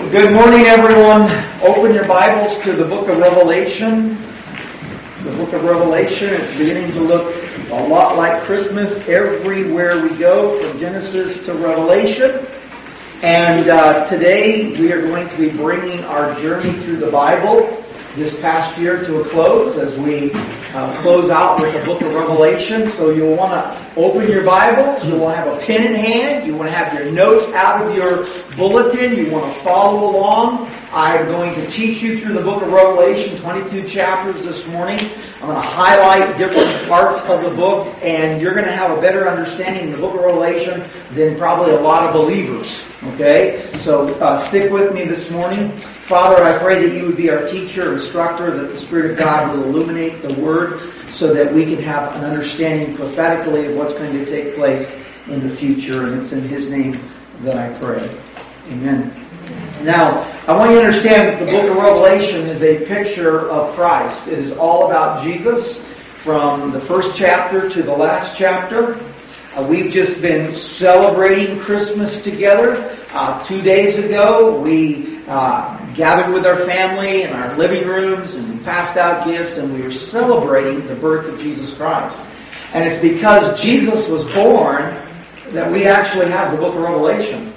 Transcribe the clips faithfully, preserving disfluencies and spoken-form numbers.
Good morning, everyone. Open your Bibles to the book of Revelation. The book of Revelation is beginning to look a lot like Christmas everywhere we go, from Genesis to Revelation. And uh, today we are going to be bringing our journey through the Bible this past year to a close as we uh, close out with the book of Revelation. So you'll want to open your Bibles, you'll want to have a pen in hand, you want to have your notes out of your bulletin, you want to follow along. I'm going to teach you through the book of Revelation, twenty-two chapters this morning. I'm going to highlight different parts of the book, and you're going to have a better understanding of the book of Revelation than probably a lot of believers. Okay? So uh, stick with me this morning. Father, I pray that you would be our teacher, instructor, that the Spirit of God will illuminate the Word so that we can have an understanding prophetically of what's going to take place in the future. And it's in His name that I pray. Amen. Now, I want you to understand that the book of Revelation is a picture of Christ. It is all about Jesus from the first chapter to the last chapter. Uh, we've just been celebrating Christmas together. Uh, two days ago, we uh, gathered with our family in our living rooms and passed out gifts, and we were celebrating the birth of Jesus Christ. And it's because Jesus was born that we actually have the book of Revelation.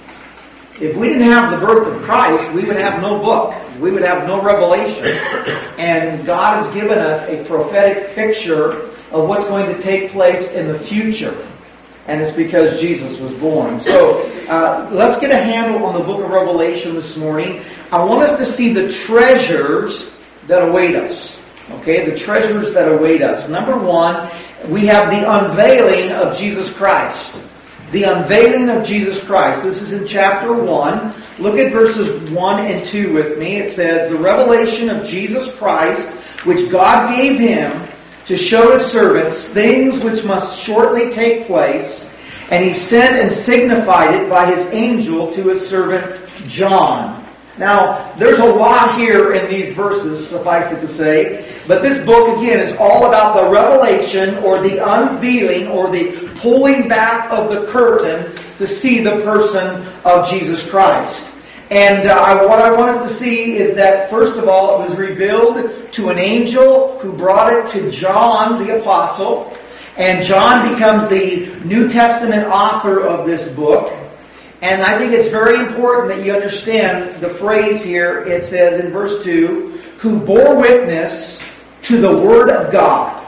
If we didn't have the birth of Christ, we would have no book. We would have no revelation. And God has given us a prophetic picture of what's going to take place in the future. And it's because Jesus was born. So uh, let's get a handle on the book of Revelation this morning. I want us to see the treasures that await us. Okay, the treasures that await us. Number one, we have the unveiling of Jesus Christ. The unveiling of Jesus Christ. This is in chapter one. Look at verses one and two with me. It says, the revelation of Jesus Christ, which God gave Him to show His servants things which must shortly take place, and He sent and signified it by His angel to His servant John. Now, there's a lot here in these verses, suffice it to say, but this book, again, is all about the revelation or the unveiling or the pulling back of the curtain to see the person of Jesus Christ. And uh, what I want us to see is that, first of all, it was revealed to an angel who brought it to John the Apostle. And John becomes the New Testament author of this book. And I think it's very important that you understand the phrase here. It says in verse two, who bore witness to the Word of God.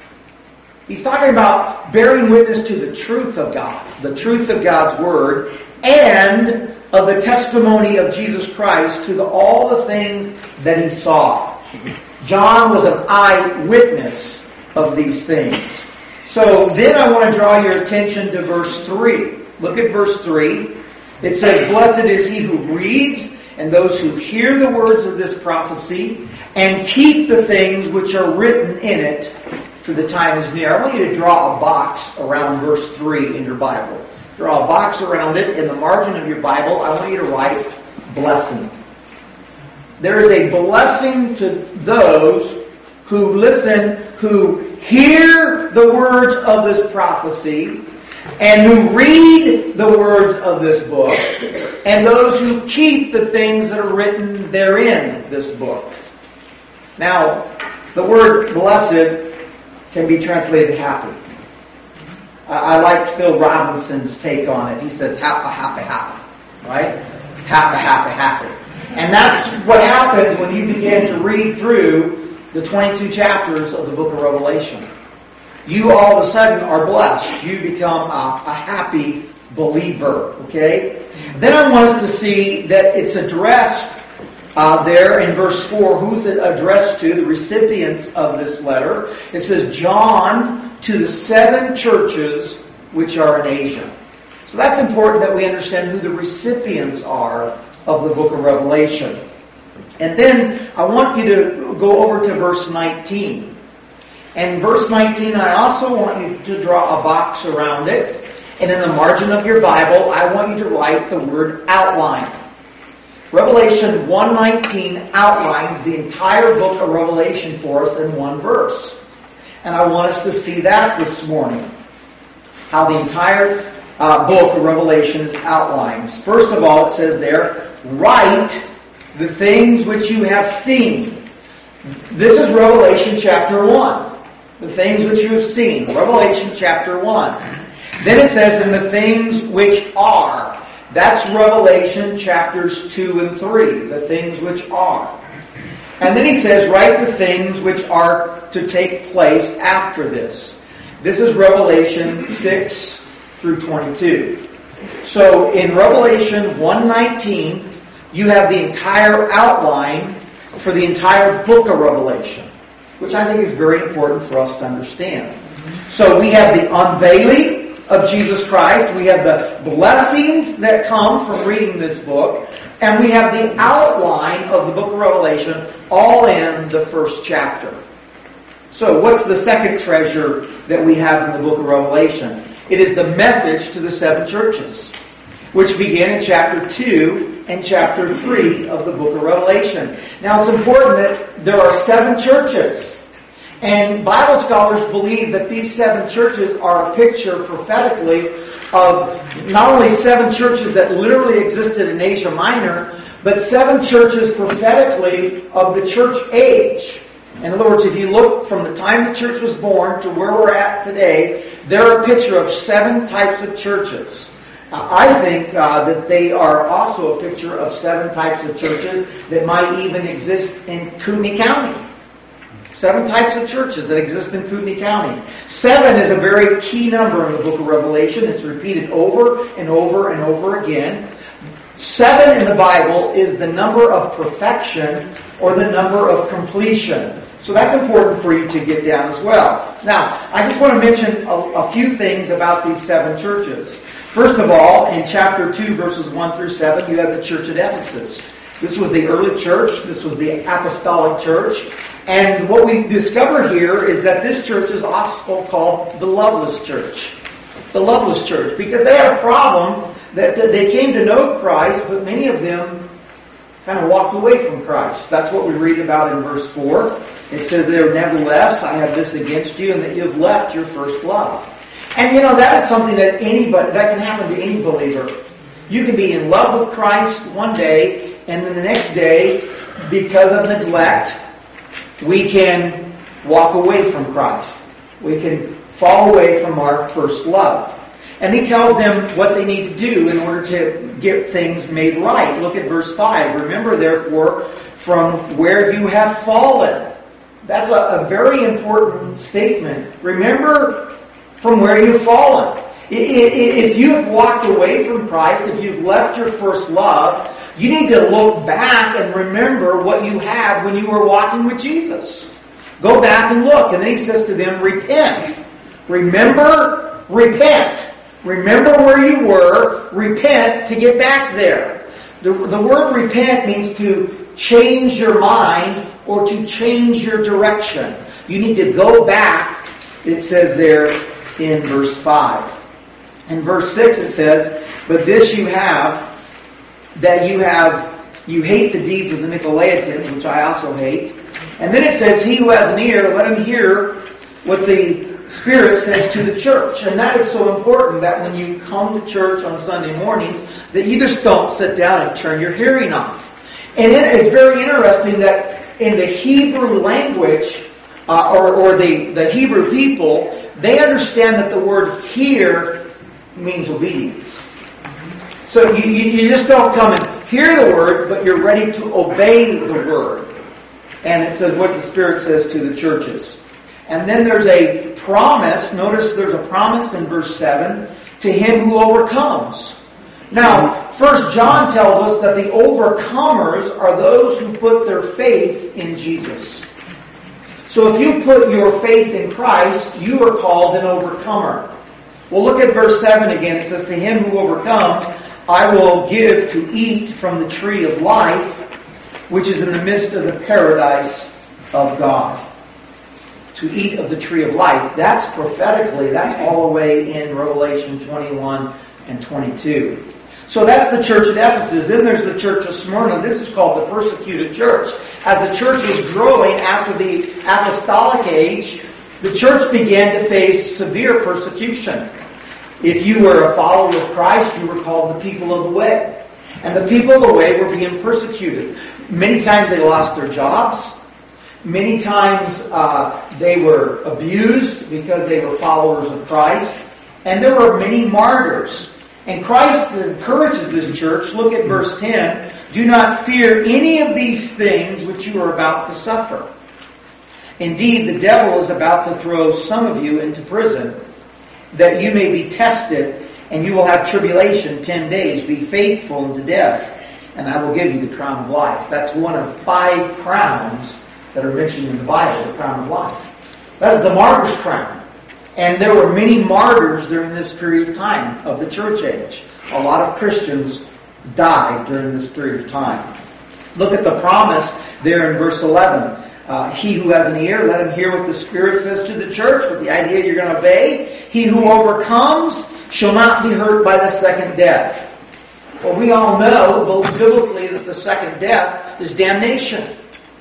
He's talking about bearing witness to the truth of God, the truth of God's Word, and of the testimony of Jesus Christ to the, all the things that he saw. John was an eyewitness of these things. So then I want to draw your attention to verse three. Look at verse three. It says, blessed is he who reads, and those who hear the words of this prophecy, and keep the things which are written in it, for the time is near. I want you to draw a box around verse three in your Bible. Draw a box around it. In the margin of your Bible, I want you to write blessing. There is a blessing to those who listen, who hear the words of this prophecy, and who read the words of this book, and those who keep the things that are written therein, this book. Now, the word blessed can be translated happy. I like Phil Robinson's take on it. He says, happy, happy, happy. Right? Happy, happy, happy. And that's what happens when you begin to read through the twenty-two chapters of the book of Revelation. You all of a sudden are blessed. You become a, a happy believer. Okay? Then I want us to see that it's addressed uh, there in verse four. Who's it addressed to? The recipients of this letter. It says, John, to the seven churches which are in Asia. So that's important that we understand who the recipients are of the book of Revelation. And then I want you to go over to verse nineteen. And verse nineteen, I also want you to draw a box around it. And in the margin of your Bible, I want you to write the word outline. Revelation one nineteen outlines the entire book of Revelation for us in one verse. And I want us to see that this morning. How the entire uh, book of Revelation outlines. First of all, it says there, write the things which you have seen. This is Revelation chapter one. The things which you have seen. Revelation chapter one. Then it says, and the things which are. That's Revelation chapters two and three. The things which are. And then he says, write the things which are to take place after this. This is Revelation six through twenty-two. So in Revelation one nineteen, you have the entire outline for the entire book of Revelation, which I think is very important for us to understand. So we have the unveiling of Jesus Christ, we have the blessings that come from reading this book, and we have the outline of the book of Revelation all in the first chapter. So what's the second treasure that we have in the book of Revelation? It is the message to the seven churches, which begin in chapter two and chapter three of the book of Revelation. Now it's important that there are seven churches. And Bible scholars believe that these seven churches are a picture prophetically of not only seven churches that literally existed in Asia Minor, but seven churches prophetically of the church age. In other words, if you look from the time the church was born to where we're at today, they're a picture of seven types of churches. I think uh, that they are also a picture of seven types of churches that might even exist in Kootenai County. Seven types of churches that exist in Kootenai County. Seven is a very key number in the book of Revelation. It's repeated over and over and over again. Seven in the Bible is the number of perfection or the number of completion. So that's important for you to get down as well. Now, I just want to mention a, a few things about these seven churches. First of all, in chapter two, verses one through seven, you have the church at Ephesus. This was the early church. This was the apostolic church. And what we discover here is that this church is also called the Loveless Church. The Loveless Church. Because they had a problem that they came to know Christ, but many of them kind of walked away from Christ. That's what we read about in verse four. It says there, nevertheless, I have this against you, and that you have left your first love. And you know, that is something that anybody, that can happen to any believer. You can be in love with Christ one day, and then the next day, because of neglect, we can walk away from Christ. We can fall away from our first love. And he tells them what they need to do in order to get things made right. Look at verse five. Remember, therefore, from where you have fallen. That's a, a very important statement. Remember from where you've fallen. If you have walked away from Christ, if you've left your first love, you need to look back and remember what you had when you were walking with Jesus. Go back and look. And then he says to them, repent. Remember, repent. Remember where you were. Repent to get back there. The, the word repent means to change your mind or to change your direction. You need to go back, it says there in verse five. In verse six it says, but this you have, that you have, you hate the deeds of the Nicolaitans, which I also hate. And then it says, he who has an ear, let him hear what the Spirit says to the church. And that is so important that when you come to church on Sunday mornings, that you just don't sit down and turn your hearing off. And then it's very interesting that in the Hebrew language, uh, or, or the, the Hebrew people, they understand that the word hear means obedience. So you, you, you just don't come and hear the word, but you're ready to obey the word. And it says what the Spirit says to the churches. And then there's a promise. Notice there's a promise in verse seven, to him who overcomes. Now, First John tells us that the overcomers are those who put their faith in Jesus. So if you put your faith in Christ, you are called an overcomer. Well, look at verse seven again. It says, to him who overcomes, I will give to eat from the tree of life, which is in the midst of the paradise of God. To eat of the tree of life. That's prophetically, that's all the way in Revelation twenty-one and twenty-two. So that's the church at Ephesus. Then there's the church of Smyrna. This is called the persecuted church. As the church was growing after the apostolic age, the church began to face severe persecution. If you were a follower of Christ, you were called the people of the way. And the people of the way were being persecuted. Many times they lost their jobs. Many times uh, they were abused because they were followers of Christ. And there were many martyrs. And Christ encourages this church. Look at verse ten. Do not fear any of these things which you are about to suffer. Indeed, the devil is about to throw some of you into prison, that you may be tested, and you will have tribulation ten days. Be faithful unto death, and I will give you the crown of life. That's one of five crowns that are mentioned in the Bible, the crown of life. That is the martyr's crown. And there were many martyrs during this period of time of the church age. A lot of Christians died during this period of time. Look at the promise there in verse eleven. Uh, he who has an ear, let him hear what the Spirit says to the church, with the idea you're going to obey. He who overcomes shall not be hurt by the second death. Well, we all know, both biblically, that the second death is damnation.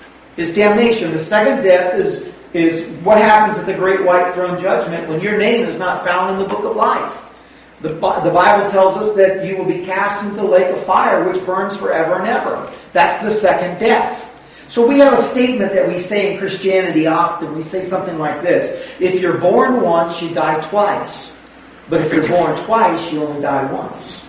Is damnation. The second death is, is what happens at the great white throne judgment when your name is not found in the book of life. The, the Bible tells us that you will be cast into the lake of fire, which burns forever and ever. That's the second death. So we have a statement that we say in Christianity often. We say something like this: if you're born once, you die twice. But if you're born twice, you only die once.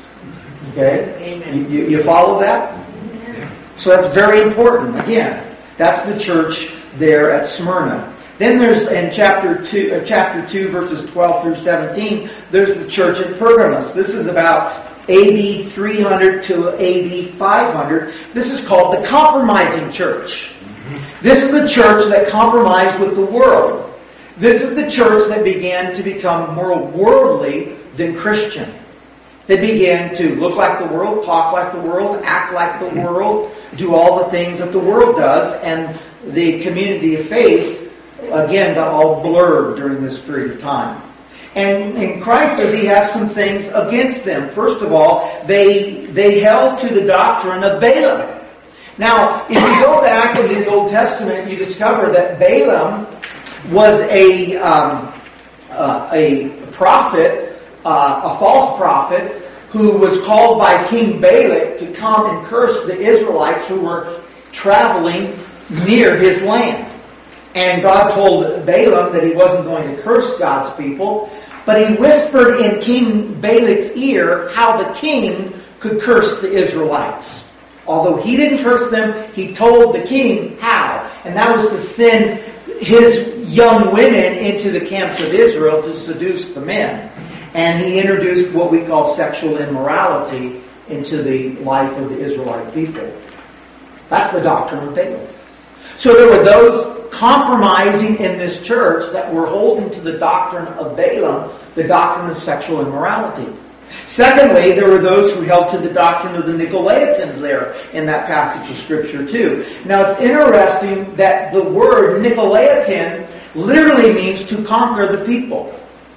Okay? Amen. You, you follow that? Amen. So that's very important. Again, that's the church there at Smyrna. Then there's in chapter two, uh, chapter two, verses twelve through seventeen. There's the church at Pergamos. This is about A D three hundred to A D five hundred. This is called the compromising church. This is the church that compromised with the world. This is the church that began to become more worldly than Christian. They began to look like the world, talk like the world, act like the world, do all the things that the world does, and the community of faith, again, got all blurred during this period of time. And, and Christ says He has some things against them. First of all, they they held to the doctrine of Balaam. Now, if you go back into the Old Testament, you discover that Balaam was a um, uh, a prophet, uh, a false prophet, who was called by King Balak to come and curse the Israelites who were traveling near his land. And God told Balaam that he wasn't going to curse God's people, but He whispered in King Balak's ear how the king could curse the Israelites. Although he didn't curse them, he told the king how. And that was to send his young women into the camps of Israel to seduce the men. And he introduced what we call sexual immorality into the life of the Israelite people. That's the doctrine of Balaam. So there were those compromising in this church that were holding to the doctrine of Balaam, the doctrine of sexual immorality. Secondly, there were those who held to the doctrine of the Nicolaitans there in that passage of Scripture too. Now it's interesting that the word Nicolaitan literally means to conquer the people.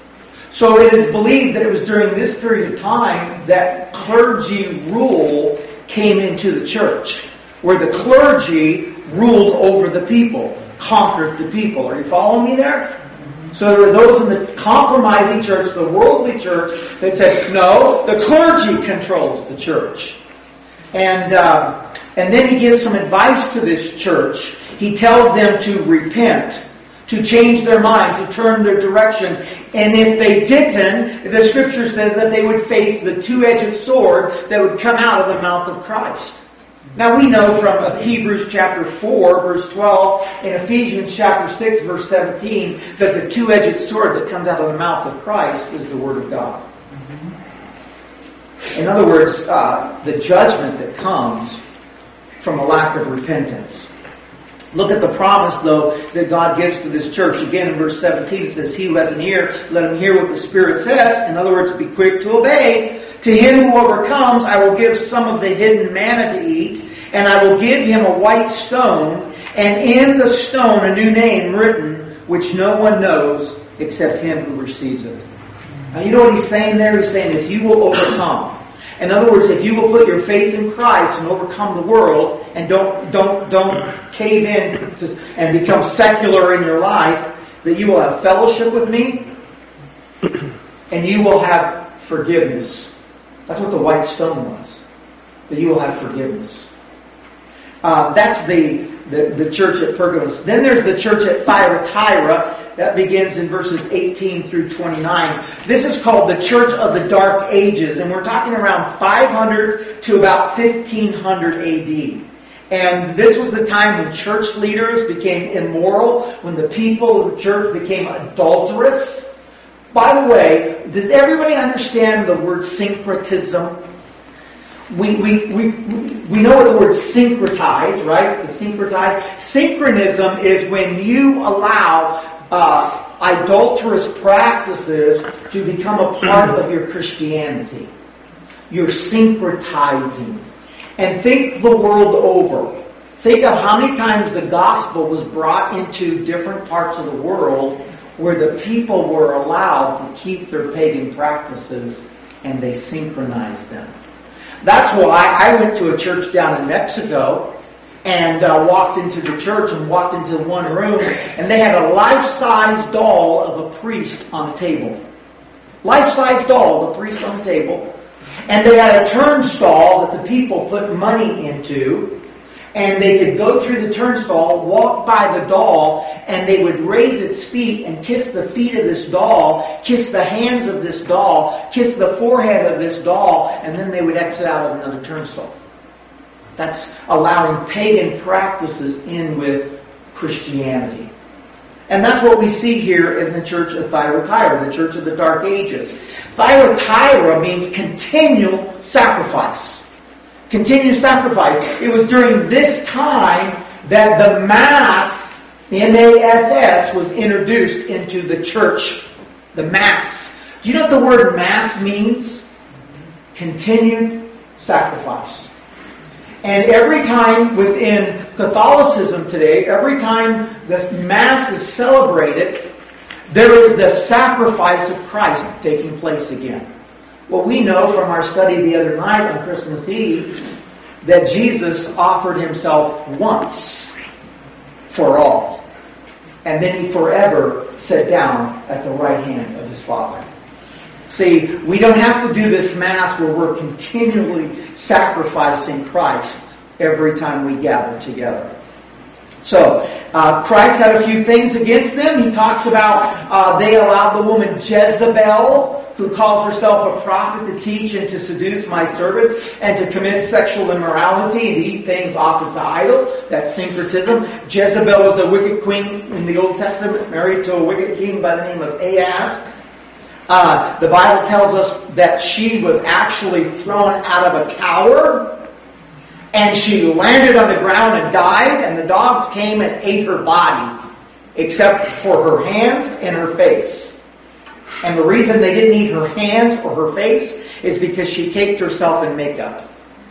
So it is believed that it was during this period of time that clergy rule came into the church, where the clergy ruled over the people, conquered the people. Are you following me there? So there were those in the compromising church, the worldly church, that said, no, the clergy controls the church. And uh, and then he gives some advice to this church. He tells them to repent, to change their mind, to turn their direction. And if they didn't, the Scripture says that they would face the two-edged sword that would come out of the mouth of Christ. Now we know from Hebrews chapter four, verse twelve, and Ephesians chapter six, verse seventeen, that the two-edged sword that comes out of the mouth of Christ is the Word of God. In other words, uh, the judgment that comes from a lack of repentance. Look at the promise, though, that God gives to this church. Again, in verse seventeen, it says, he who has an ear, let him hear what the Spirit says. In other words, be quick to obey. To him who overcomes, I will give some of the hidden manna to eat, and I will give him a white stone, and in the stone a new name written, which no one knows except him who receives it. Now, you know what he's saying there? He's saying, if you will overcome. In other words, if you will put your faith in Christ and overcome the world, and don't don't don't cave in to, and become secular in your life, that you will have fellowship with me, and you will have forgiveness. That's what the white stone was. but you will have forgiveness. Uh, that's the, the, the church at Pergamos. Then there's the church at Thyatira. That begins in verses eighteen through twenty-nine. This is called the Church of the Dark Ages. And we're talking around five hundred to about fifteen hundred A D. And this was the time when church leaders became immoral, when the people of the church became adulterous. By the way, does everybody understand the word syncretism? We, we, we, we know what the word syncretize, right? To syncretize. Synchronism is when you allow uh, adulterous practices to become a part of your Christianity. You're syncretizing. And think the world over. Think of how many times the gospel was brought into different parts of the world where the people were allowed to keep their pagan practices and they synchronized them. That's why I went to a church down in Mexico and uh, walked into the church and walked into one room, and they had a life-size doll of a priest on the table. Life-size doll of a priest on the table. And they had a turnstile that the people put money into, and they could go through the turnstile, walk by the doll, and they would raise its feet and kiss the feet of this doll, kiss the hands of this doll, kiss the forehead of this doll, and then they would exit out of another turnstile. That's allowing pagan practices in with Christianity. And that's what we see here in the church of Thyatira, the church of the Dark Ages. Thyatira means continual sacrifice. Continued sacrifice. It was during this time that the Mass, M A S S, was introduced into the church. The Mass. Do you know what the word Mass means? Continued sacrifice. And every time within Catholicism today, every time the Mass is celebrated, there is the sacrifice of Christ taking place again. Well, we know from our study the other night on Christmas Eve that Jesus offered himself once for all. And then he forever sat down at the right hand of his Father. See, we don't have to do this Mass where we're continually sacrificing Christ every time we gather together. So, uh, Christ had a few things against them. He talks about uh, they allowed the woman Jezebel, who calls herself a prophet, to teach and to seduce my servants and to commit sexual immorality and eat things offered to idol. That's syncretism. Jezebel was a wicked queen in the Old Testament, married to a wicked king by the name of Ahaz. Uh, the Bible tells us that she was actually thrown out of a tower, and she landed on the ground and died, and the dogs came and ate her body, except for her hands and her face. And the reason they didn't eat her hands or her face is because she caked herself in makeup.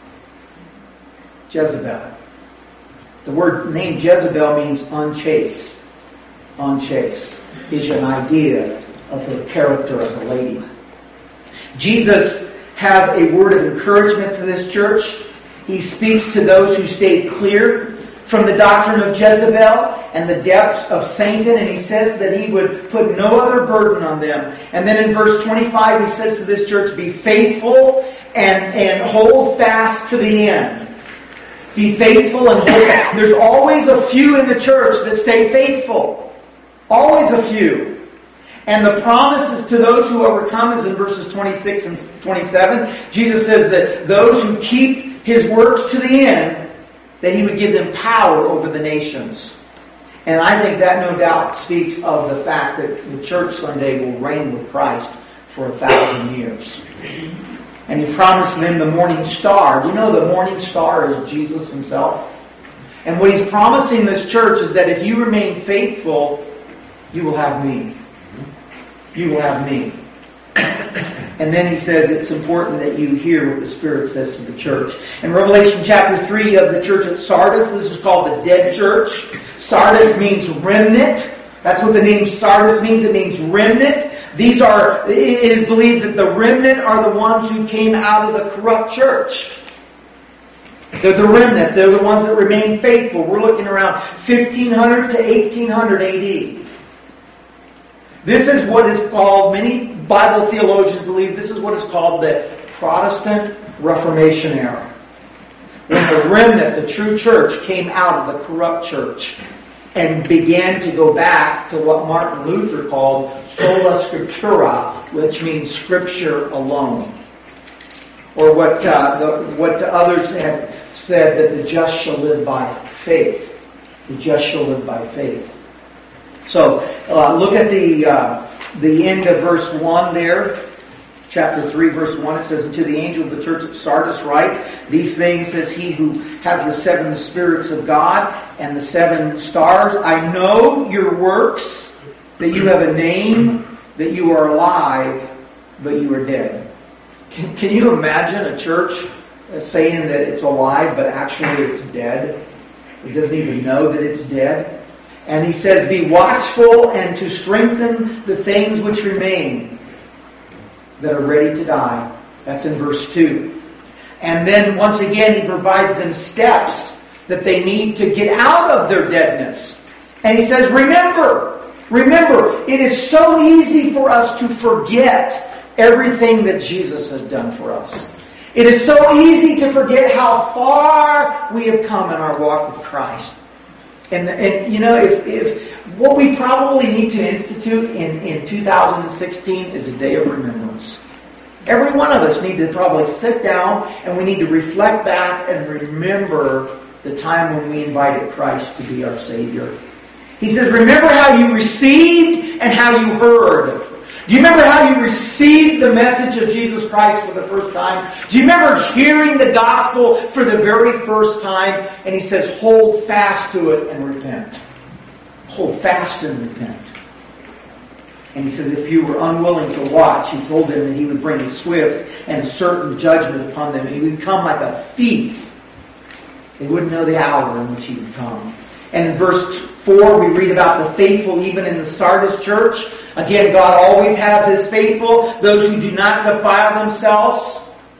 Jezebel. The word name Jezebel means unchaste. Unchaste is an idea of her character as a lady. Jesus has a word of encouragement to this church. He speaks to those who stayed clear from the doctrine of Jezebel and the depths of Satan, and he says that he would put no other burden on them. And then in verse twenty-five, he says to this church, be faithful and, and hold fast to the end. Be faithful and hold fast. There's always a few in the church that stay faithful. Always a few. And the promises to those who overcome is in verses twenty-six and twenty-seven. Jesus says that those who keep his works to the end, that he would give them power over the nations. And I think that no doubt speaks of the fact that the church someday will reign with Christ for a thousand years. And he promised them the morning star. You know the morning star is Jesus himself. And what he's promising this church is that if you remain faithful, you will have me. You will have me. And then he says it's important that you hear what the Spirit says to the church. In Revelation chapter three of the church at Sardis, this is called the dead church. Sardis means remnant. That's what the name Sardis means. It means remnant. These are, it is believed that the remnant are the ones who came out of the corrupt church. They're the remnant. They're the ones that remain faithful. We're looking around fifteen hundred to eighteen hundred A D. This is what is called, many Bible theologians believe, this is what is called the Protestant Reformation era. when the remnant, the true church, came out of the corrupt church and began to go back to what Martin Luther called sola scriptura, which means Scripture alone. Or what uh, the, what others have said, that the just shall live by faith. The just shall live by faith. So uh, look at the uh, the end of verse one there. Chapter three, verse one, it says, "And to the angel of the church of Sardis write, these things says he who has the seven spirits of God and the seven stars. I know your works, that you have a name, that you are alive, but you are dead." Can, can you imagine a church saying that it's alive, but actually it's dead? It doesn't even know that it's dead. And he says, "Be watchful and to strengthen the things which remain, that are ready to die." That's in verse two. And then once again he provides them steps that they need to get out of their deadness. And he says, remember, remember, it is so easy for us to forget everything that Jesus has done for us. It is so easy to forget how far we have come in our walk with Christ. And, and you know, if, if what we probably need to institute in, in two thousand sixteen is a day of remembrance. Every one of us need to probably sit down and we need to reflect back and remember the time when we invited Christ to be our Savior. He says, remember how you received and how you heard. Do you remember how you received the message of Jesus Christ for the first time? Do you remember hearing the gospel for the very first time? And he says, hold fast to it and repent. Hold fast and repent. And he says, if you were unwilling to watch, he told them that he would bring a swift and certain judgment upon them. He would come like a thief. They wouldn't know the hour in which he would come. And in verse four, we read about the faithful even in the Sardis church. Again, God always has His faithful, those who do not defile themselves.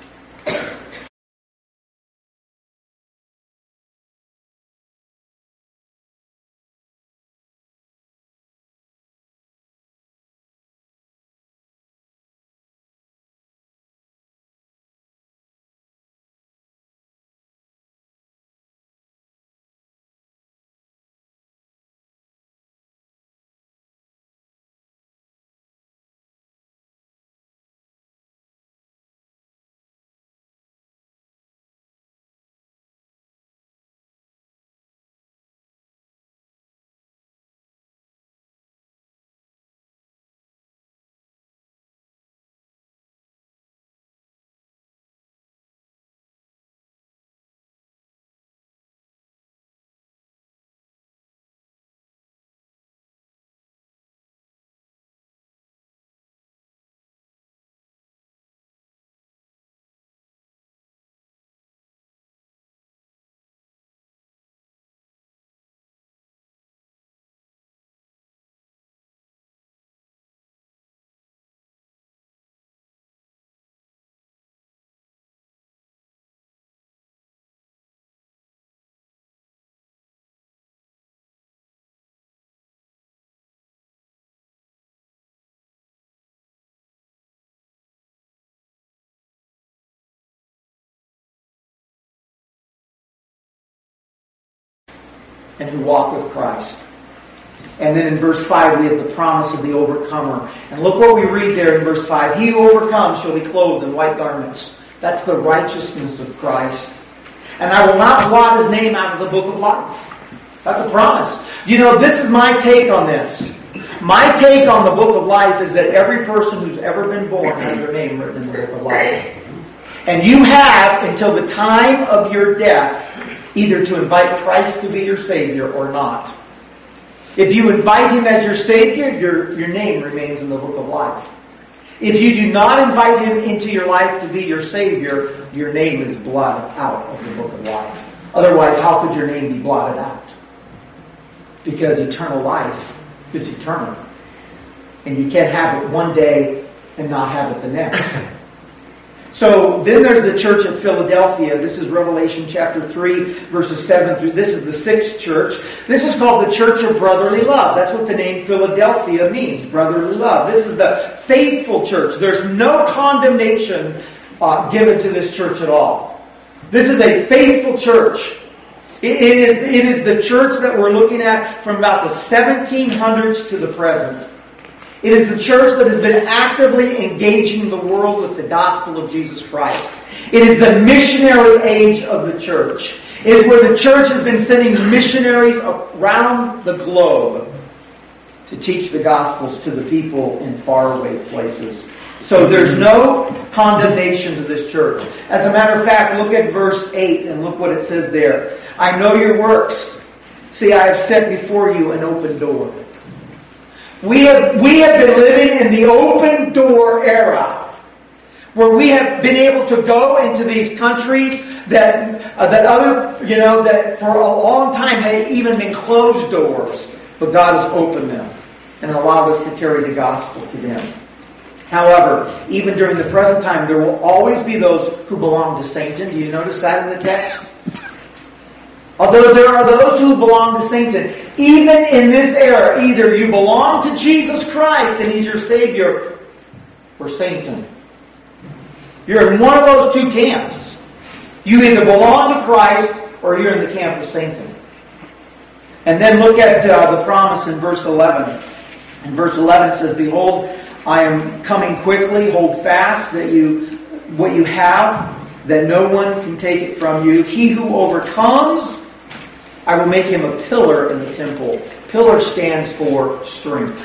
And who walk with Christ. And then in verse five we have the promise of the overcomer. And look what we read there in verse five. He who overcomes shall be clothed in white garments. That's the righteousness of Christ. And I will not blot his name out of the book of life. That's a promise. You know, this is my take on this. My take on the book of life is that every person who's ever been born has their name written in the book of life. And you have until the time of your death either to invite Christ to be your Savior or not. If you invite Him as your Savior, your, your name remains in the book of life. If you do not invite Him into your life to be your Savior, your name is blotted out of the book of life. Otherwise, how could your name be blotted out? Because eternal life is eternal. And you can't have it one day and not have it the next. So then there's the church at Philadelphia. This is Revelation chapter three, verses seven through. This is the sixth church. This is called the Church of Brotherly Love. That's what the name Philadelphia means, brotherly love. This is the faithful church. There's no condemnation uh, given to this church at all. This is a faithful church. It, it, is, it is the church that we're looking at from about the seventeen hundreds to the present. It is the church that has been actively engaging the world with the gospel of Jesus Christ. It is the missionary age of the church. It is where the church has been sending missionaries around the globe to teach the gospels to the people in faraway places. So there's no condemnation to this church. As a matter of fact, look at verse eight and look what it says there. I know your works. See, I have set before you an open door. We have, we have been living in the open door era, where we have been able to go into these countries that uh, that other, you know, that for a long time had even been closed doors, but God has opened them and allowed us to carry the gospel to them. However, even during the present time, there will always be those who belong to Satan. Do you notice that in the text? Although there are those who belong to Satan, even in this era, either you belong to Jesus Christ and He's your Savior, or Satan. You're in one of those two camps. You either belong to Christ or you're in the camp of Satan. And then look at uh, the promise in verse eleven. In verse eleven it says, Behold, I am coming quickly. Hold fast that you what you have, that no one can take it from you. He who overcomes, I will make him a pillar in the temple. Pillar stands for strength.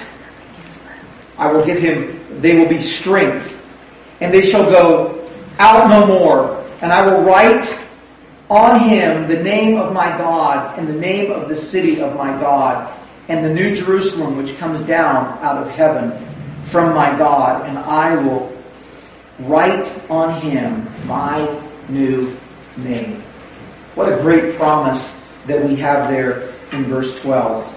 I will give him, they will be strength. And they shall go out no more. And I will write on him the name of my God and the name of the city of my God and the new Jerusalem which comes down out of heaven from my God. And I will write on him my new name. What a great promise that we have there in verse twelve.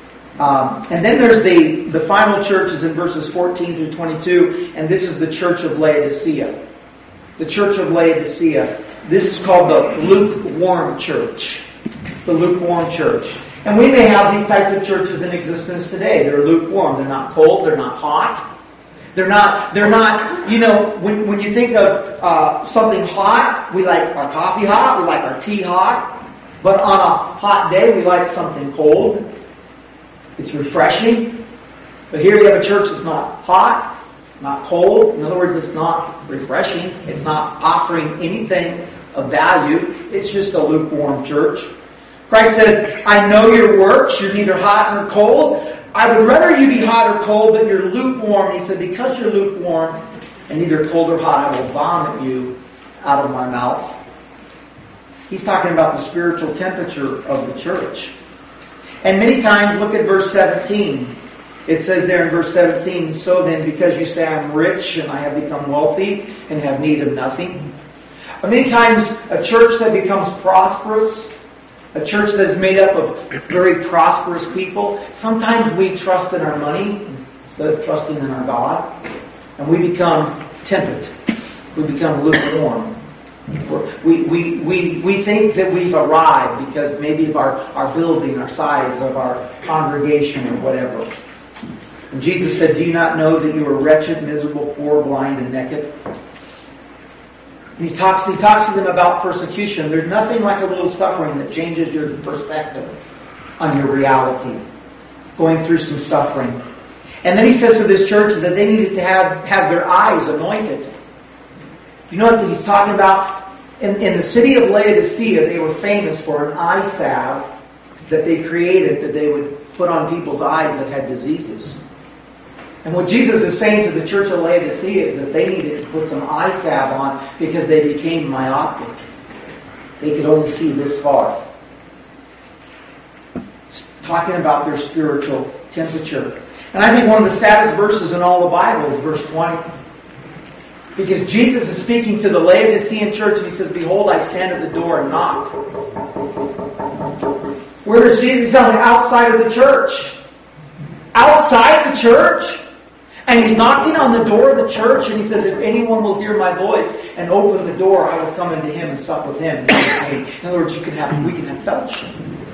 Um, and then there's the, the final churches in verses fourteen through twenty-two, and this is the church of Laodicea. The church of Laodicea. This is called the lukewarm church. The lukewarm church. And we may have these types of churches in existence today. They're lukewarm. They're not cold. They're not hot. They're not, they're not, you know, when, when you think of uh, something hot, we like our coffee hot, we like our tea hot. But on a hot day, we like something cold. It's refreshing. But here you have a church that's not hot, not cold. In other words, it's not refreshing. It's not offering anything of value. It's just a lukewarm church. Christ says, I know your works. You're neither hot nor cold. I would rather you be hot or cold, but you're lukewarm. He said, because you're lukewarm and neither cold or hot, I will vomit you out of my mouth. He's talking about the spiritual temperature of the church. And many times, look at verse seventeen. It says there in verse seventeen, So then, because you say I'm rich and I have become wealthy and have need of nothing. But many times, a church that becomes prosperous, a church that is made up of very prosperous people, sometimes we trust in our money instead of trusting in our God. And we become tepid. We become lukewarm. We, we, we, we think that we've arrived because maybe of our, our building, our size, of our congregation or whatever. And Jesus said, do you not know that you are wretched, miserable, poor, blind, and naked? And he talks, he talks to them about persecution. There's nothing like a little suffering that changes your perspective on your reality. Going through some suffering. And then he says to this church that they needed to have, have their eyes anointed. You know what he's talking about? In, in the city of Laodicea, they were famous for an eye salve that they created that they would put on people's eyes that had diseases. And what Jesus is saying to the church of Laodicea is that they needed to put some eye salve on because they became myopic. They could only see this far. It's talking about their spiritual temperature. And I think one of the saddest verses in all the Bible is verse twenty. Because Jesus is speaking to the Laodicean church and he says, Behold, I stand at the door and knock. Where is Jesus? He's telling outside of the church. Outside the church. And he's knocking on the door of the church and he says, if anyone will hear my voice and open the door, I will come into him and sup with him. In other words, you can have, we can have fellowship.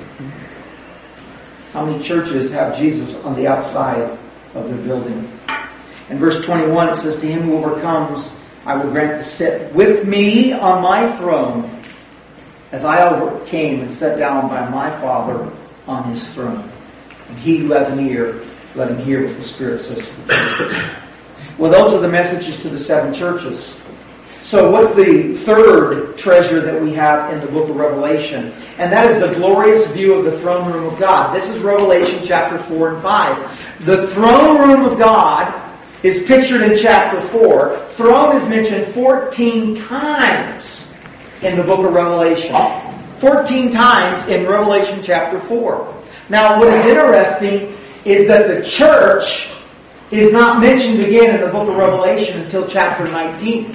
How many churches have Jesus on the outside of their building? In verse twenty-one, it says, To him who overcomes, I will grant to sit with me on my throne, as I overcame and sat down by my Father on his throne. And he who has an ear, let him hear what the Spirit says to the churches. Well, those are the messages to the seven churches. So what's the third treasure that we have in the book of Revelation? And that is the glorious view of the throne room of God. This is Revelation chapter four and five. The throne room of God is pictured in chapter four. Throne is mentioned fourteen times in the book of Revelation. fourteen times in Revelation chapter four. Now, what is interesting is that the church is not mentioned again in the book of Revelation until chapter nineteen.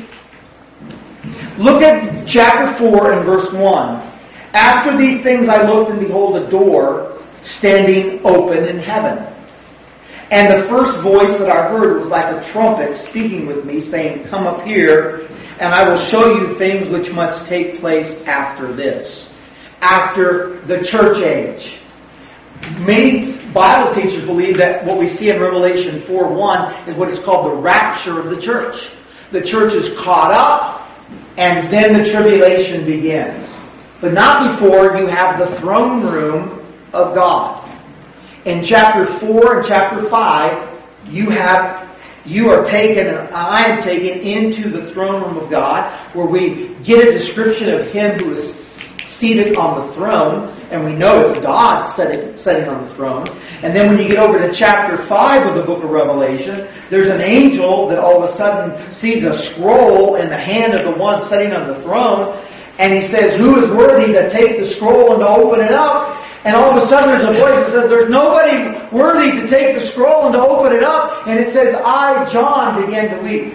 Look at chapter four and verse one. After these things I looked, and behold, a door standing open in heaven. And the first voice that I heard was like a trumpet speaking with me, saying, Come up here, and I will show you things which must take place after this. After the church age. Many Bible teachers believe that what we see in Revelation four one is what is called the rapture of the church. The church is caught up, and then the tribulation begins. But not before you have the throne room of God. In chapter four and chapter five, you have you are taken, and I am taken into the throne room of God, where we get a description of Him who is seated on the throne, and we know it's God sitting, sitting on the throne. And then when you get over to chapter five of the book of Revelation, there's an angel that all of a sudden sees a scroll in the hand of the one sitting on the throne, and he says, Who is worthy to take the scroll and to open it up? And all of a sudden there's a voice that says, There's nobody worthy to take the scroll and to open it up. And it says, I, John, began to weep.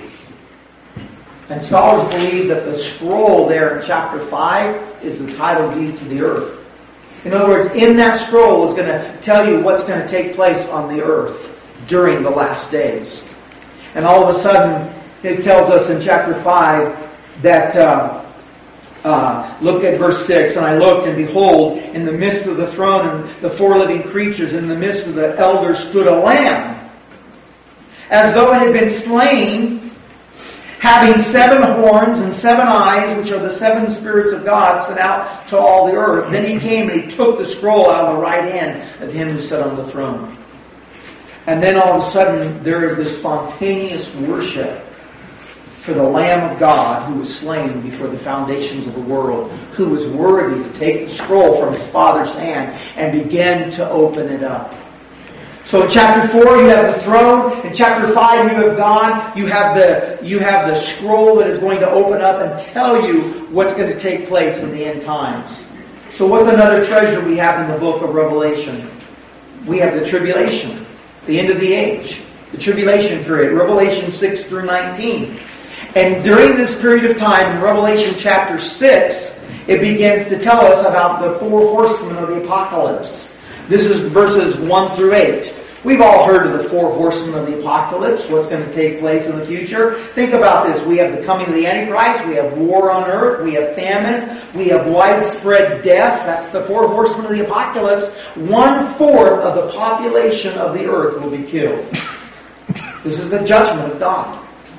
And scholars believe that the scroll there in chapter five is the title deed to the earth. In other words, in that scroll is going to tell you what's going to take place on the earth during the last days. And all of a sudden, it tells us in chapter five that, uh, uh, look at verse six, and I looked, and behold, in the midst of the throne and the four living creatures, in the midst of the elders stood a lamb, as though it had been slain, having seven horns and seven eyes, which are the seven spirits of God sent out to all the earth. Then he came and he took the scroll out of the right hand of him who sat on the throne. And then all of a sudden there is this spontaneous worship for the Lamb of God who was slain before the foundations of the world, who was worthy to take the scroll from his Father's hand and begin to open it up. So in chapter four you have the throne. In chapter five you have God. You have the you have the scroll that is going to open up and tell you what's going to take place in the end times. So what's another treasure we have in the book of Revelation? We have the tribulation, the end of the age, the tribulation period, Revelation six through nineteen. And during this period of time, in Revelation chapter six, it begins to tell us about the four horsemen of the apocalypse. This is verses one through eight. We've all heard of the four horsemen of the apocalypse, what's going to take place in the future. Think about this. We have the coming of the Antichrist, we have war on earth, we have famine, we have widespread death. That's the four horsemen of the apocalypse. One-fourth of the population of the earth will be killed. This is the judgment of God.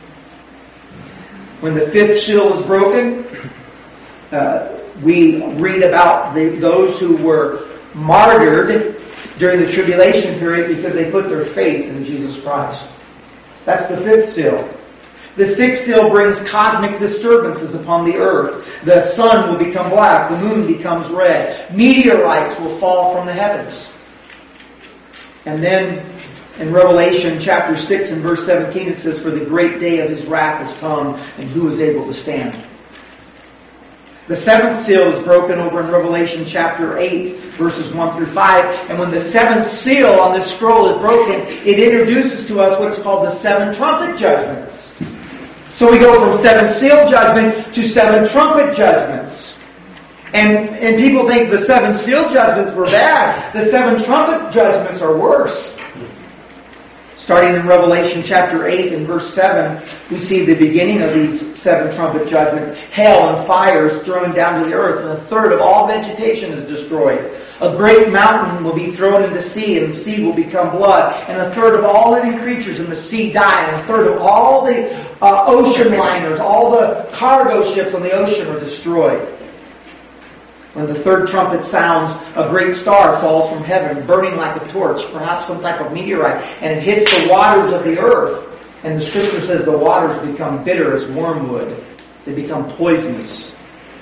When the fifth seal is broken, uh, we read about the, those who were martyred during the tribulation period because they put their faith in Jesus Christ. That's the fifth seal. The sixth seal brings cosmic disturbances upon the earth. The sun will become black. The moon becomes red. Meteorites will fall from the heavens. And then in Revelation chapter six and verse seventeen it says, For the great day of his wrath has come, and who is able to stand? The seventh seal is broken over in Revelation chapter eight, verses one through five. And when the seventh seal on this scroll is broken, it introduces to us what is called the seven trumpet judgments. So we go from seven seal judgment to seven trumpet judgments. And, and people think the seven seal judgments were bad. The seven trumpet judgments are worse. Starting in Revelation chapter eight and verse seven, we see the beginning of these seven trumpet judgments. Hail and fire is thrown down to the earth, and a third of all vegetation is destroyed. A great mountain will be thrown into the sea, and the sea will become blood. And a third of all living creatures in the sea die. And a third of all the uh, ocean liners, all the cargo ships on the ocean are destroyed. When the third trumpet sounds, a great star falls from heaven, burning like a torch, perhaps some type of meteorite, and it hits the waters of the earth. And the scripture says the waters become bitter as wormwood. They become poisonous.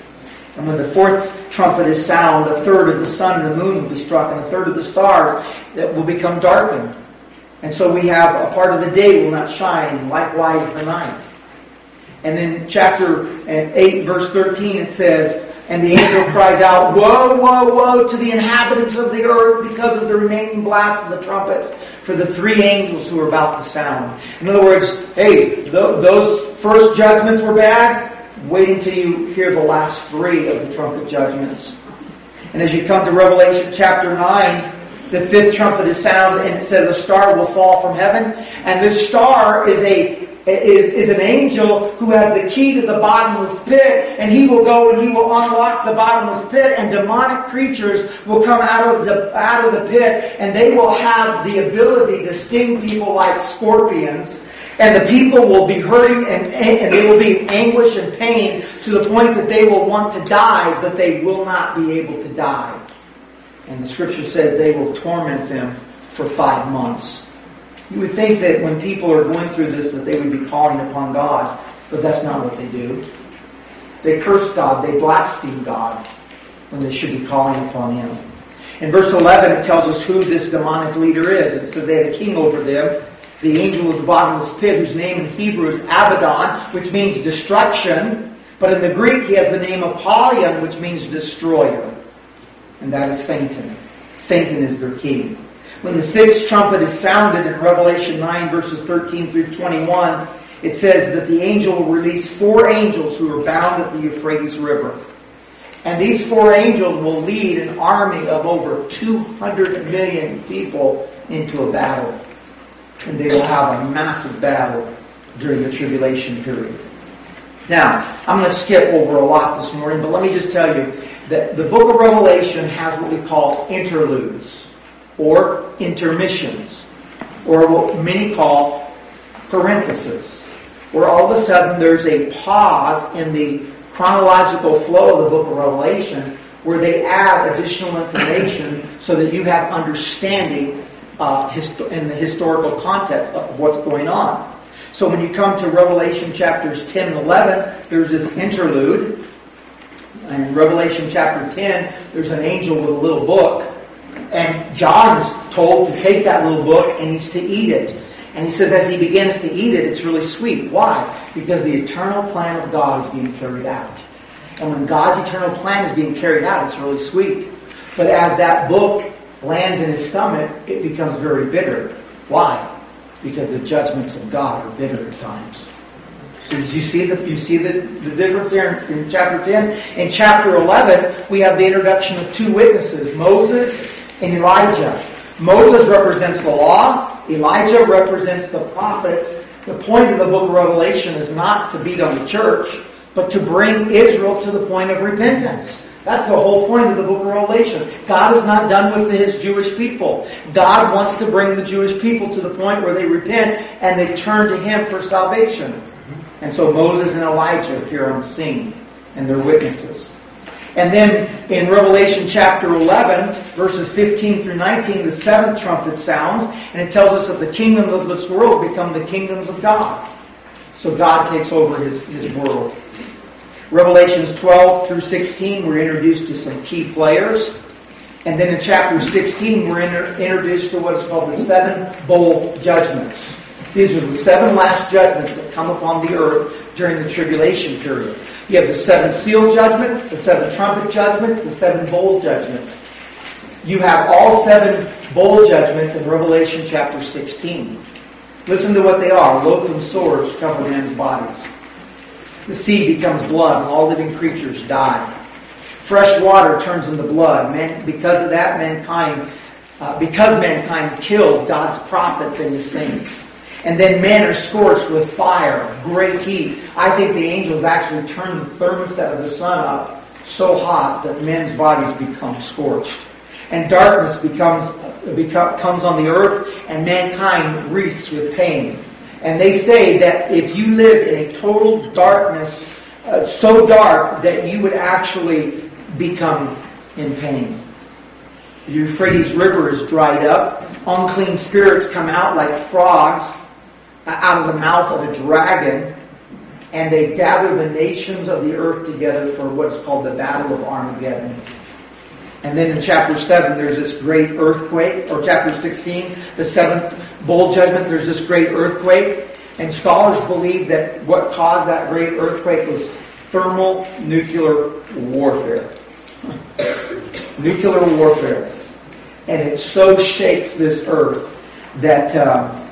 And when the fourth trumpet is sound, a third of the sun and the moon will be struck, and a third of the stars that will become darkened. And so we have a part of the day will not shine, likewise the night. And then chapter eight, verse thirteen, it says, and the angel cries out, woe, woe, woe to the inhabitants of the earth because of the remaining blast of the trumpets for the three angels who are about to sound. In other words, hey, th- those first judgments were bad. Wait until you hear the last three of the trumpet judgments. And as you come to Revelation chapter nine, the fifth trumpet is sounded, and it says a star will fall from heaven. And this star is a is, is an angel who has the key to the bottomless pit, and he will go and he will unlock the bottomless pit, and demonic creatures will come out of the out of the pit, and they will have the ability to sting people like scorpions. And the people will be hurting and, and they will be in anguish and pain to the point that they will want to die, but they will not be able to die. And the scripture says they will torment them for five months. You would think that when people are going through this that they would be calling upon God, but that's not what they do. They curse God, they blaspheme God when they should be calling upon Him. In verse eleven it tells us who this demonic leader is. It says they had a king over them, the angel of the bottomless pit, whose name in Hebrew is Abaddon, which means destruction. But in the Greek he has the name Apollyon, which means destroyer. And that is Satan. Satan is their king. When the sixth trumpet is sounded in Revelation nine, verses thirteen through twenty-one, it says that the angel will release four angels who are bound at the Euphrates River. And these four angels will lead an army of over two hundred million people into a battle. And they will have a massive battle during the tribulation period. Now, I'm going to skip over a lot this morning, but let me just tell you that the book of Revelation has what we call interludes, or intermissions, or what many call parentheses, where all of a sudden there's a pause in the chronological flow of the book of Revelation where they add additional information so that you have understanding uh, hist- in the historical context of what's going on. So when you come to Revelation chapters ten and eleven, there's this interlude. In Revelation chapter ten, there's an angel with a little book. And John is told to take that little book and he's to eat it. And he says as he begins to eat it, it's really sweet. Why? Because the eternal plan of God is being carried out. And when God's eternal plan is being carried out, it's really sweet. But as that book lands in his stomach, it becomes very bitter. Why? Because the judgments of God are bitter at times. So did you see the you see the, the difference there in, in chapter ten? In chapter eleven, we have the introduction of two witnesses, Moses and Elijah. Moses represents the law. Elijah represents the prophets. The point of the book of Revelation is not to beat on the church, but to bring Israel to the point of repentance. That's the whole point of the book of Revelation. God is not done with His Jewish people. God wants to bring the Jewish people to the point where they repent and they turn to Him for salvation. And so Moses and Elijah appear on the scene, and they're witnesses. And then in Revelation chapter eleven, verses fifteen through nineteen, the seventh trumpet sounds, and it tells us that the kingdom of this world become the kingdoms of God. So God takes over His, His world. Revelations twelve through sixteen, we're introduced to some key players. And then in chapter sixteen, we're inter- introduced to what is called the seven bowl judgments. These are the seven last judgments that come upon the earth during the tribulation period. You have the seven seal judgments, the seven trumpet judgments, the seven bowl judgments. You have all seven bowl judgments in Revelation chapter sixteen. Listen to what they are. Loathsome swords cover men's bodies. The sea becomes blood, and all living creatures die. Fresh water turns into blood. Man, because of that, mankind, uh, because mankind killed God's prophets and His saints. And then men are scorched with fire, great heat. I think the angels actually turn the thermostat of the sun up so hot that men's bodies become scorched. And darkness becomes, become, comes on the earth, and mankind wreathes with pain. And they say that if you lived in a total darkness, uh, so dark that you would actually become in pain. The Euphrates River is dried up. Unclean spirits come out like frogs out of the mouth of a dragon. And they gather the nations of the earth together for what's called the Battle of Armageddon. And then in chapter seven, there's this great earthquake. Or chapter sixteen, the seventh bowl judgment, there's this great earthquake. And scholars believe that what caused that great earthquake was thermal nuclear warfare. Nuclear warfare. And it so shakes this earth that uh,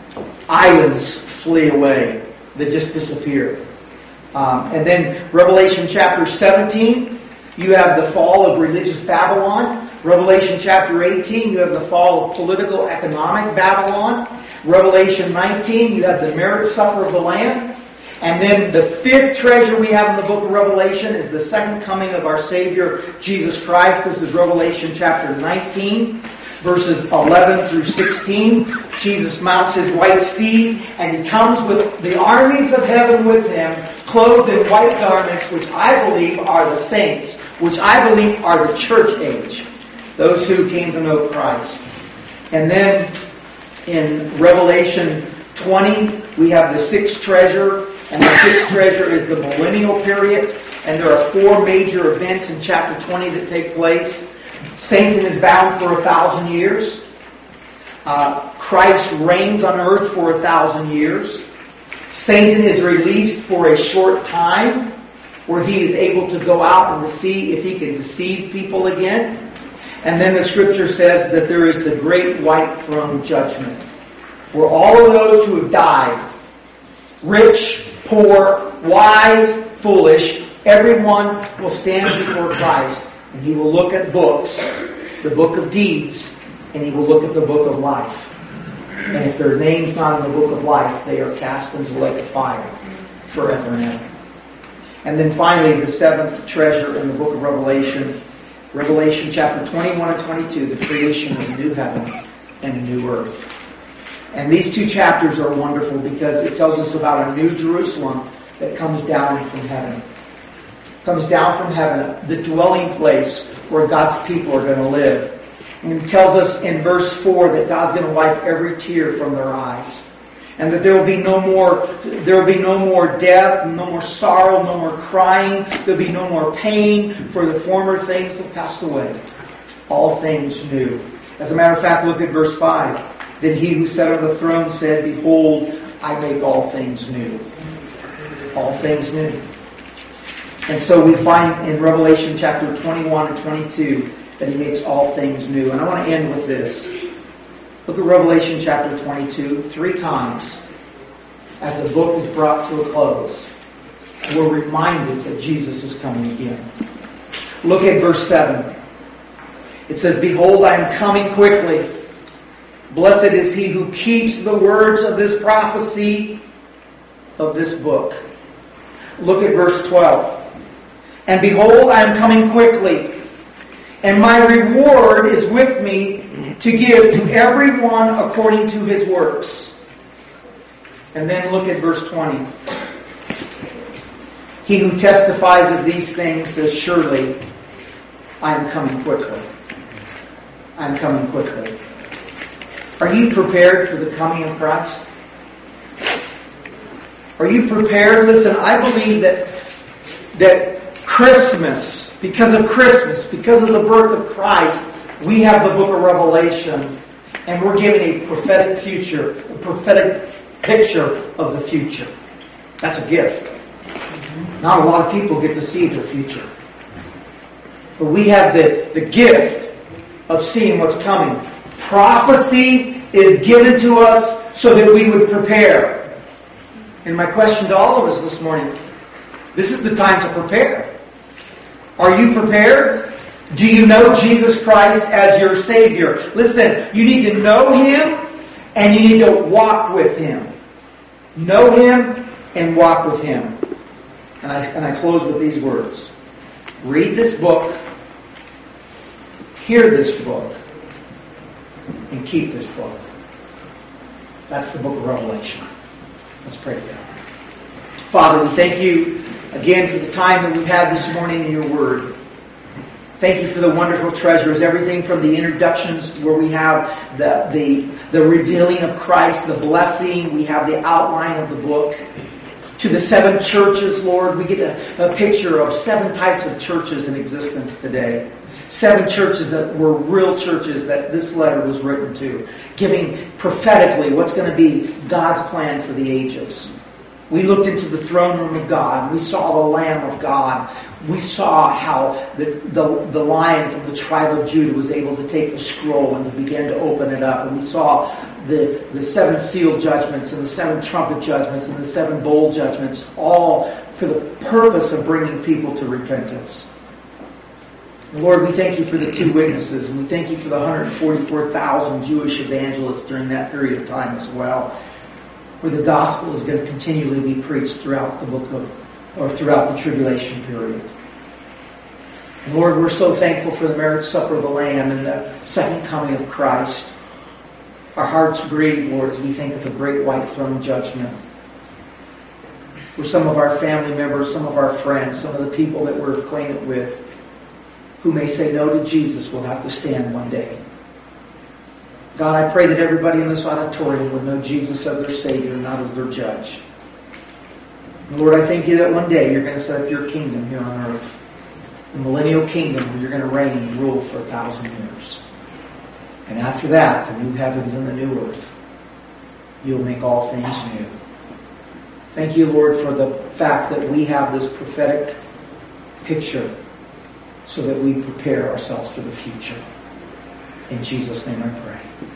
islands flee away. They just disappear. Um, and then Revelation chapter seventeen, you have the fall of religious Babylon. Revelation chapter eighteen, you have the fall of political economic Babylon. Revelation nineteen, you have the marriage supper of the Lamb. And then the fifth treasure we have in the book of Revelation is the second coming of our Savior, Jesus Christ. This is Revelation chapter nineteen, verses eleven through sixteen. Jesus mounts his white steed, and he comes with the armies of heaven with him, clothed in white garments, which I believe are the saints, which I believe are the church age, those who came to know Christ. And then in Revelation twenty, we have the sixth treasure, and the sixth treasure is the millennial period, and there are four major events in chapter twenty that take place. Satan is bound for a thousand years. Uh, Christ reigns on earth for a thousand years. Satan is released for a short time, where he is able to go out and to see if he can deceive people again. And then the scripture says that there is the great white throne judgment, where all of those who have died, rich, poor, wise, foolish, everyone will stand before Christ. And he will look at books, the book of deeds, and he will look at the book of life. And if their name's not in the book of life, they are cast into the lake of fire forever and ever. And then finally, the seventh treasure in the book of Revelation, Revelation chapter twenty-one and twenty-two, the creation of a new heaven and a new earth. And these two chapters are wonderful because it tells us about a new Jerusalem that comes down from heaven. Comes down from heaven, the dwelling place where God's people are going to live. And it tells us in verse four that God's going to wipe every tear from their eyes. And that there will be no more, there will be no more death, no more sorrow, no more crying. There will be no more pain, for the former things have passed away. All things new. As a matter of fact, look at verse five. Then he who sat on the throne said, "Behold, I make all things new." All things new. And so we find in Revelation chapter twenty-one and twenty-two that he makes all things new. And I want to end with this. Look at Revelation chapter twenty-two. Three times, as the book is brought to a close, we're reminded that Jesus is coming again. Look at verse seven. It says, "Behold, I am coming quickly. Blessed is he who keeps the words of this prophecy of this book." Look at verse twelve. "And behold, I am coming quickly, and my reward is with me to give to everyone according to his works." And then look at verse twenty. "He who testifies of these things says, surely I am coming quickly." I am coming quickly. Are you prepared for the coming of Christ? Are you prepared? Listen, I believe that that Christmas, because of Christmas, because of the birth of Christ, we have the book of Revelation, and we're given a prophetic future, a prophetic picture of the future. That's a gift. Not a lot of people get to see their future. But we have the, the gift of seeing what's coming. Prophecy is given to us so that we would prepare. And my question to all of us this morning, this is the time to prepare. Are you prepared? Do you know Jesus Christ as your Savior? Listen, you need to know Him and you need to walk with Him. Know Him and walk with Him. And I, and I close with these words. Read this book, hear this book, and keep this book. That's the book of Revelation. Let's pray together. Father, we thank you again for the time that we've had this morning in your word. Thank you for the wonderful treasures, everything from the introductions where we have the, the, the revealing of Christ, the blessing, we have the outline of the book, to the seven churches, Lord. We get a, a picture of seven types of churches in existence today. Seven churches that were real churches that this letter was written to, giving prophetically what's going to be God's plan for the ages. We looked into the throne room of God. We saw the Lamb of God. We saw how the, the, the lion from the tribe of Judah was able to take the scroll and to begin to open it up. And we saw the, the seven seal judgments and the seven trumpet judgments and the seven bowl judgments, all for the purpose of bringing people to repentance. Lord, we thank you for the two witnesses, and we thank you for the one hundred forty-four thousand Jewish evangelists during that period of time as well, where the gospel is going to continually be preached throughout the book of, or throughout the tribulation period. And Lord, we're so thankful for the marriage supper of the Lamb and the second coming of Christ. Our hearts grieve, Lord, as we think of the great white throne judgment, where some of our family members, some of our friends, some of the people that we're acquainted with, who may say no to Jesus, will have to stand one day. God, I pray that everybody in this auditorium would know Jesus as their Savior, not as their judge. And Lord, I thank you that one day you're going to set up your kingdom here on earth. The millennial kingdom where you're going to reign and rule for a thousand years. And after that, the new heavens and the new earth, you'll make all things new. Thank you, Lord, for the fact that we have this prophetic picture so that we prepare ourselves for the future. In Jesus' name I pray.